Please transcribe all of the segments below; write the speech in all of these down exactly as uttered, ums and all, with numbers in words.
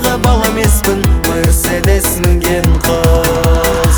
жастағы бала емеспін, Мерседес мінген қыз.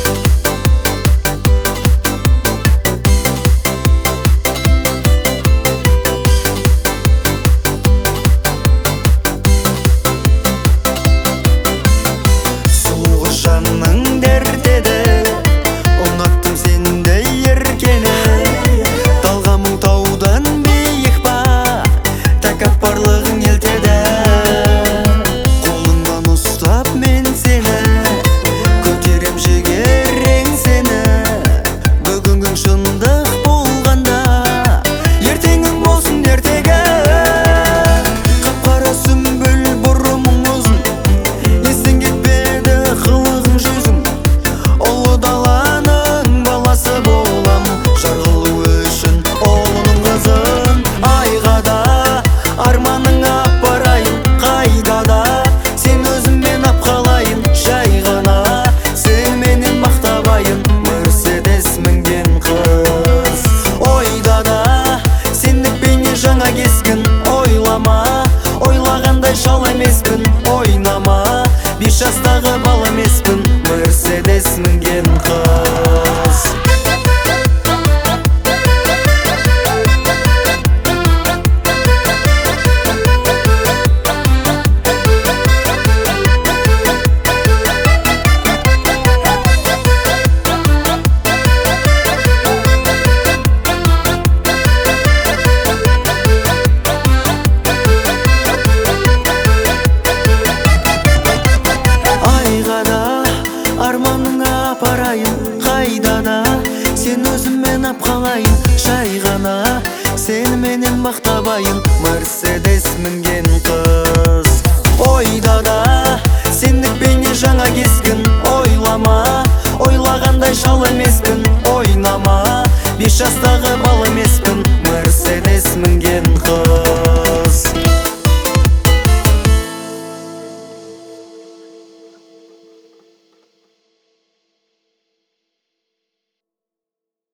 Сұлу жанның дертеді, ұнаттым сенде еркені. Талғамың таудан биік па, тәкаппарлығың елтеді. Қолыңнан ұстап мен сені, көтерем жігерің сені. Бүгінгің шындық болғанда, ертеңің болсын ертегі. Қап-қара сүмбіл бұрымың ұзын, естен кетпеді қылығың жүзің. Ұлы даланың баласы болам, жар қылу үшін ұлының қызын. Айға да арманың апарайын, қайда да сен өзіммен ап қалайын. Жай ғана сен менен мақтабайын, Мерседес мінген қыз. Ойда да сендік бейне жаңа кескін. Ойлама, ойлағандай шал емеспін. Ойнама, бес жастағы бала емеспін, Мерседес мінген қыз. Айға да арманың апарайын, қайда да сен өзіммен ап қалайын. Жай ғана сен менен мақтабайын, Мерседес мінген қыз. Ойда да сендік бейне жаңа кескін. Ойлама, ойлағандай шал емеспін. Ойнама, бес жастағы